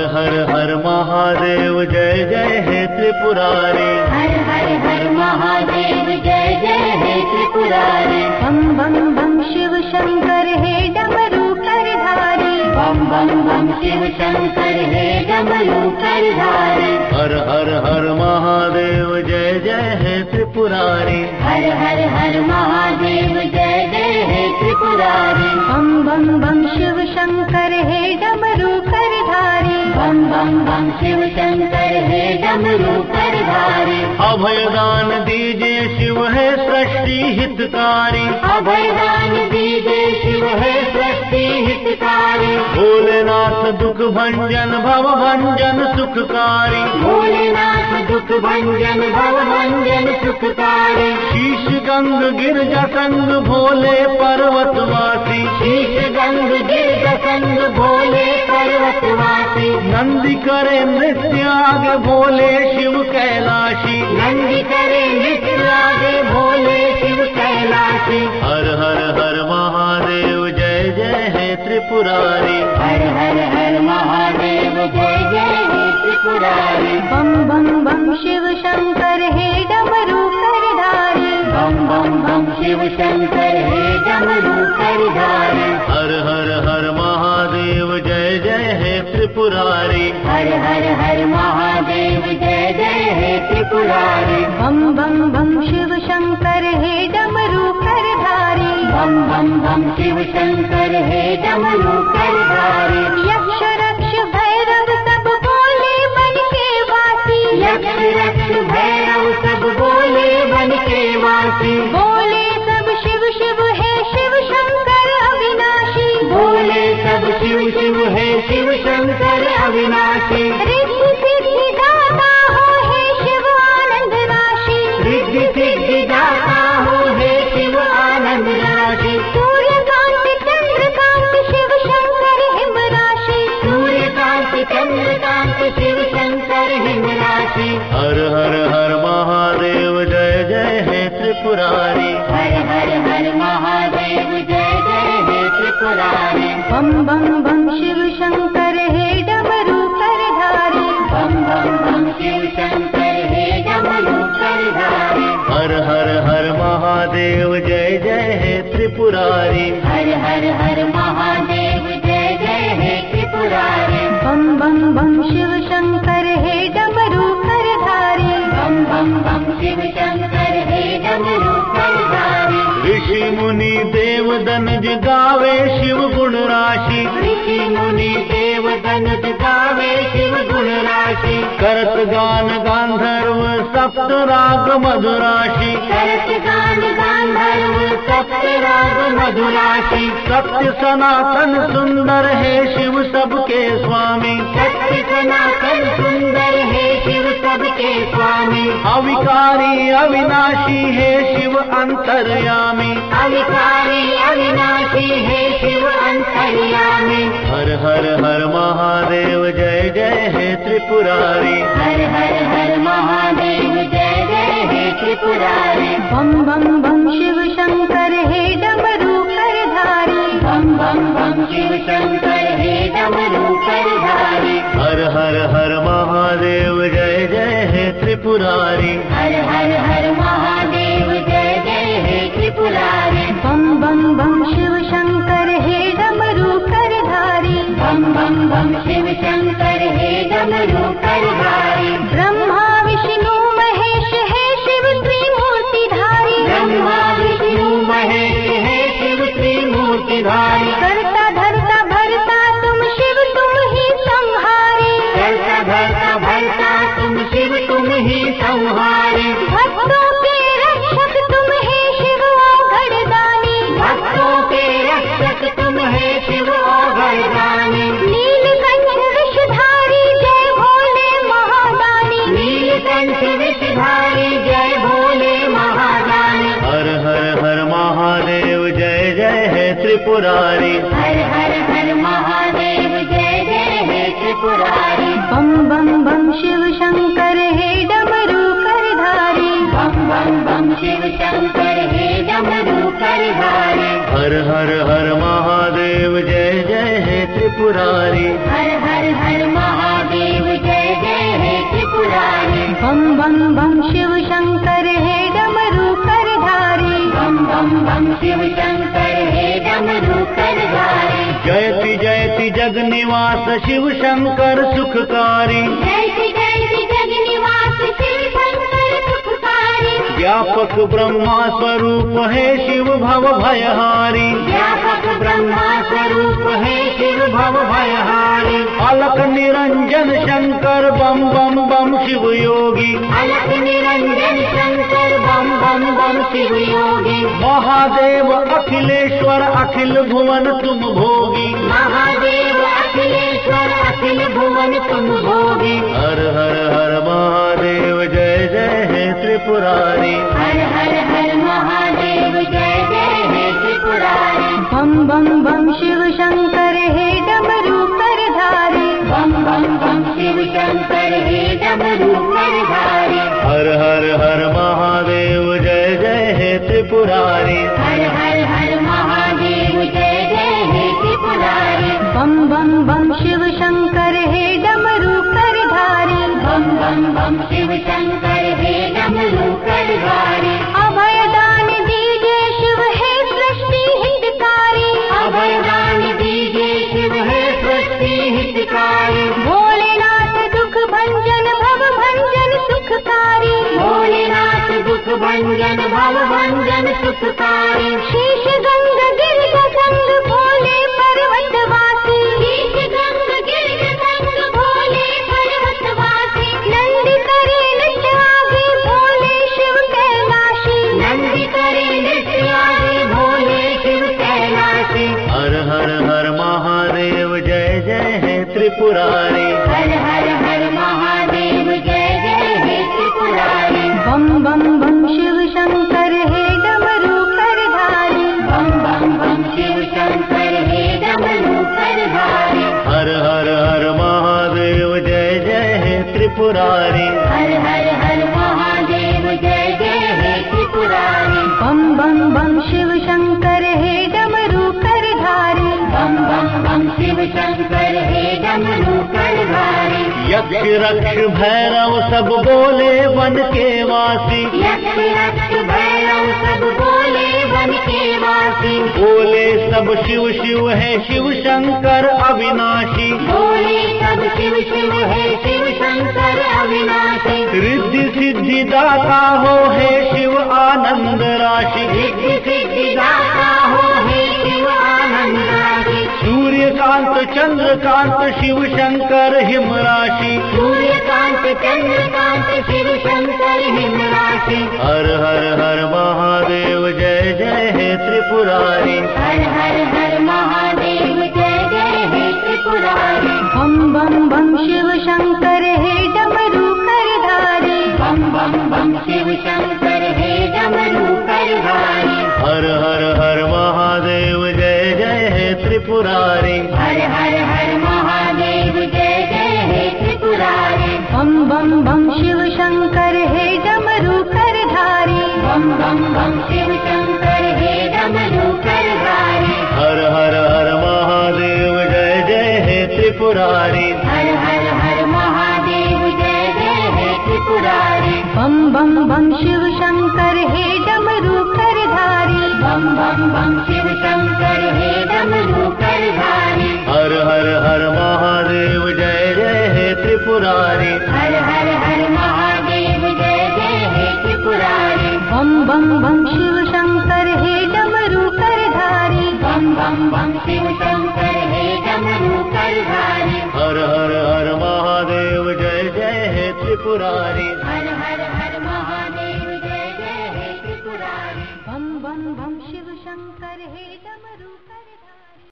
हर हर महादेव जय जय हे त्रिपुरारी। हर हर हर महादेव जय जय हे त्रिपुरारी। बम बम बम शिव शंकर हे डमरू करधारी। बम बम बम शिव शंकर हे डमरू करधारी। हर हर हर महादेव जय जय हे त्रिपुरारी। हर हर हर महादेव जय जय हे त्रिपुरारी। बम बम बम शिव शंकर हे डमरू करधारी। बम बम बम शिव शंकर हे डमरू करधारी। अभयदान दीजिए शिव है सृष्टि हितकारी। अभयदान दीजिए शिव है सृष्टि हितकारी। भोलेनाथ दुख भंजन भव भंजन सुखकारी। भोलेनाथ दुख भंजन भव भंजन सुखकारी। शीश गंग गिरजा संग भोले पर्वतवासी। शीश गंग गिरजा संग भोले पर्वतवासी। नंदी करे नृत्य आगे भोले शिव कैलाशी। नंदी करे नृत्य आगे भोले शिव कैलाशी। हर हर हर महादेव जय जय हे त्रिपुरारी। हर हर हर महादेव जय जय हे त्रिपुरारी। बम बम बम शिव शंकर हे डमरू करधारी। बम बम बम शिव शंकर हे डमरू करधारी। हर हर हर महादेव जय जय हे त्रिपुरारी। हर हर हर महादेव जय जय हे त्रिपुरारी। बम बम बम शिव शंकर हे डमरू करधारी। बम बम बम शिव शंकर हे डमरू करधारी। यक्ष रक्ष भैरव सब बोले बन के वासी। यक्ष रक्ष भैरव सब बोले बन के वासी। बोले सब शिव शिव है शिव शंकर अविनाशी। बोले सब शिव शिव है शिव शंकर अविनाशी। रिद्धि सिद्धि दाता हो हे शिव आनंद राशि। रिद्धि सिद्धि दाता हो हे शिव आनंद राशि। सूर्यकांत चंद्रकांत शिव शंकर हिम राशि। सूर्यकांत चंद्रकांत शिव शंकर हिम राशि। हर हर हर महादेव जय जय हे त्रिपुरारी। हर हर हर महादेव जय जय हे त्रिपुरारी। बम बम बम शिव शंकर हे डमरू करधारी। बम बम बम शिव शंकर हे डमरू करधारी। हर हर हर महादेव जय जय हे त्रिपुरारी। हर हर हर महादेव जय जय हे त्रिपुरारी। बम बम बम शिव शंकर हे डमरू करधारी। बम बम बम शिव शंकर हे डमरू करधारी। ऋषि मुनि देव दनज गावे शिव गुण राशि। ऋषि मुनि देव दनज गावे शिव गुण राशि। करत गान गांधर्व सप्त राग मधुराशि। करत गान गांधर्व सप्त राग मधुराशि। सत्य सनातन सुंदर है शिव सबके स्वामी। सत्य सनातन सुंदर है शिव सबके स्वामी। अविकारी अविनाशी है शिव अंतर्यामी। अविकारी अविनाशी है शिव अंतर्यामी। हर हर हर महादेव जय जय हे त्रिपुरारी। हर हर हर महादेव जय जय हे त्रिपुरारी। बम बम बम शिव शंकर हे डमरू करधारी। बम बम बम शिव शंकर हे डमरू करधारी। हर हर हर महादेव जय जय हे त्रिपुरारी। हर हर हर महादेव जय जय हे त्रिपुरारी। बम बम बम शिव शंकर हे डमरू करधारी। बम बम बम शिव शंकर हे डमरू करधारी। ब्रह्मा विष्णु महेश है शिव त्रिमूर्तिधारी। ब्रह्मा विष्णु महेश है शिव त्रिमूर्तिधारी। करता धरता भरता तुम शिव तुम ही संहारी। करता धरता भरता तुम शिव तुम ही संहारी। भक्तों के रक्षक तुम है शिव ओघड़दानी। भक्तों के रक्षक तुम है शिव ओघड़दानी। नीलकंठ विषधारी जय भोले महादानी। नीलकंठ विषधारी जय भोले महादानी। हर हर हर महादेव जय जय हे त्रिपुरारी। हर हर हर महादेव जय जय हे त्रिपुरारी। बम बम बम शिव शंकर हे डमरू करधारी। बम बम बम शिव शंकर हे डमरू करधारी। हर हर हर महादेव जय जय हे त्रिपुरारी। हर हर हर महादेव शिव शंकर हे डमरू करधारी। जयति जयति जग निवास शिव शंकर सुखकारी। जयति जयति जग निवास शिव शंकर सुखकारी। व्यापक ब्रह्मा स्वरूप है शिव भव भयहारी। व्यापक ब्रह्मा स्वरूप है शिव भव भयहारी। अलख निरंजन शंकर बम बम बम शिव योगी। अलख निरंजन शंकर बम बम बम शिव योगी। महादेव अखिलेश्वर अखिल भुवन तुम भोगी। महादेव अखिलेश्वर अखिल भुवन तुम भोगी। हर हर हर महादेव जय जय हे त्रिपुरारी। हर हर हर महादेव जय जय हे त्रिपुरारी। बम बम बम शिव शंकर हे डमरू करधारी। बम बम बम शिव शंकर हे डमरू करधारी। हर हर हर महादेव जय जय हे त्रिपुरारी। हर हर हर महादेव जय जय हे त्रिपुरारी। बम बम बम शिव शंकर हे डमरू करधारी। बम बम बम शिव शंकर हे डमरू करधारी। अभयदान दीजिए शिव हे सृष्टि हितकारी। अभयदान दीजिए शिव हे सृष्टि हितकारी। भोलेनाथ दुख भंजन भव भंजन सुखकारी। भोलेनाथ दुख भंजन भव भंजन सुखकारी। शीश गंग गिरज संग भोले पर्वतवासी। शीश गंग गिरज संग भोले पर्वतवासी। नंदी करे नृत्य आगे भोले शिव कैलाशी। नंदी करे नृत्य आगे भोले शिव कैलाशी। हर हर हर महादेव जय जय हे त्रिपुरारी। हर हर हर महादेव जय जय हे त्रिपुरारी। बम बम बम शिव शंकर हे डमरू करधारी। बम बम बम शिव शंकर हे डमरू करधारी। हर हर हर महादेव जय जय हे त्रिपुरारी। हर हर हर महादेव जय जय हे त्रिपुरारी। बम बम बम शिव शंकर हे डमरू करधारी। बम बम बम शिव शंकर हे डमरू करधारी। यक्ष रक्ष भैरव सब बोले वन के वासी। यक्ष रक्ष भैरव सब बोले वन के वासी। बोले सब शिव शिव है शिव शंकर अविनाशी। बोले सब शिव शिव है शिव शंकर अविनाशी। रिद्धि सिद्धि दाता हो है शिव आनंद राशि। रिद्धि सिद्धि दाता हो है शिव आनंद राशि। सूर्यकांत चंद्रकांत शिव शंकर हिम राशि। सूर्यकांत चंद्रकांत शिव शंकर हिम राशि। हर हर हर महादेव जय जय हे त्रिपुरारी। हर हर हर महादेव जय जय हे त्रिपुरारी। बम बम बम शिव शंकर हे डमरू करधारी। बम बम बम शिव शंकर हे डमरू करधारी। हर हर हर महादेव जय जय हे त्रिपुरारी। हर हर हर महादेव जय जय हे त्रिपुरारी। बम बम बम शिव शंकर हे डमरू करधारी। बम बम बम शिव शंकर हे डमरू करधारी। हर हर हर महादेव जय जय हे त्रिपुरारी। हर हर हर महादेव जय जय हे त्रिपुरारी। बम बम बम शिव शंकर हे डमरू करधारी। बम बम बम शिव शंकर हे डमरू करधारी। हर हर हर महादेव जय जय हे त्रिपुरारी। हर हर हर महादेव जय जय हे त्रिपुरारी। बम बम बम शिव शंकर हे डमरू करधारी। बम बम बम शिव शंकर हे डमरू करधारी। हर हर हर महादेव जय जय हे त्रिपुरारी। हर हर हर महादेव जय जय हे त्रिपुरारी। बम बम बम शिव शंकर हे डमरू करधारी।